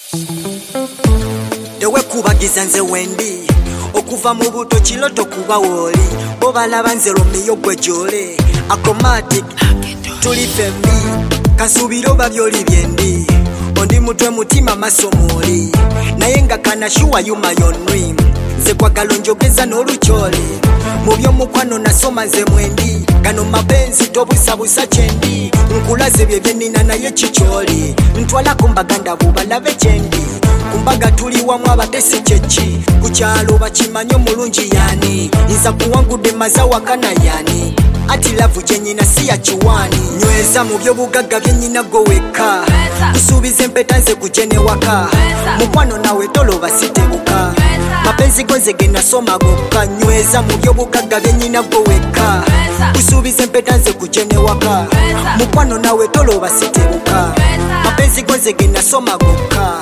Dewe kubagiza nze wendi okuva mu buto kiloto kuba woli bo balaba nze Romeo gwe jole Akomatic tuli fembi kasubiro babyoli byendi ondi mutwe mutima masomoli naye nga kana shuwa yuma yonwi nze kwagala njogeza n'olukyole mu by'omukwano nasoma nze mwendi gano mapenzi tobusabusa kyendi nkulaze bye byenina naye kikyoli ntwala kumbaganda bubalabe kyendi kumbaga tuli wamu abatesi kyeki ku kyalo bakimanye omulungi yani nza kuwangudde mazawa kana yani ati lavu kyenyina si ya kiwani nyweza mu by'obugagga byenyina go wekka kusuubiza empeta nze kujene waka mukwano nawe toloba sitebuka mapenzi goze genasoma gokka nyweza mu by'obugagga byenyina go wekka kusuubiza empeta nze kujene waka mukwano nawe toloba sitebuka mapenzi goze genasoma gokka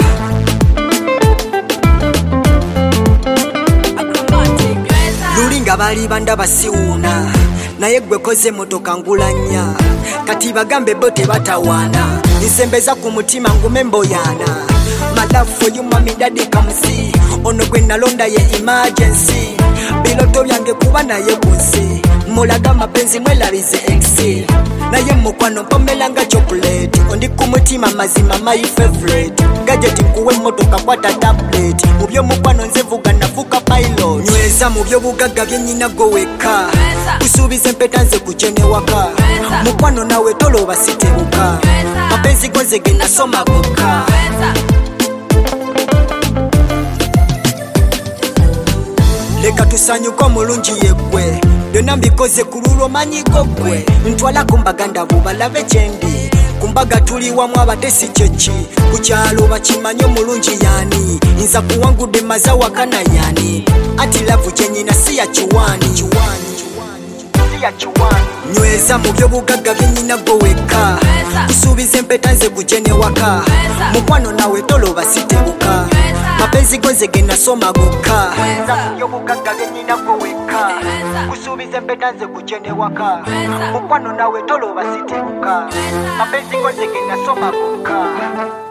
lulinga bali banda basiwuna naye gwe koze motoka ngulanya kati bagambe bote batawana nsembeza ku mutima ngume mboyana my love for you mami daddy come see ono gwe nalonda ye emergency biloto byange kuba naye kunsi mulaga mapenzi mwelalize ex naye mukwano mpomelanga chocolate ondi ku mutima mazima my favorite gadget kuwe motoka kwata tablet mu by'omukwano nze vuga nafuka pilot nyweza mu by'obugagga byenyina go wekka kusuubiza empeta nze kujene waka mukwano nawe toloba sitebuka mapenzi goze genasoma gokka leka tusanyuka omulungi yeggwe byonna mbikoze ku lulwo manyigo ggwe ntwala kumbaganda bubalabe kyendi kumbaga tuli wamu abatesi kyeki ku kyalo bakimanye omulungi yani nza kuwangudde mazawa kana yani ati lavu kyenyina si ya kiwani nyweza mu by'obugagga byenyina go wekka kusuubiza empeta nze kujene waka mukwano nawe toloba sitebuka mapenzi goze genasoma gokka by'obugagga byenyina go wekka kusuubiza empeta nze kujene waka mukwano nawe toloba sitebuka mapenzi goze genasoma gokka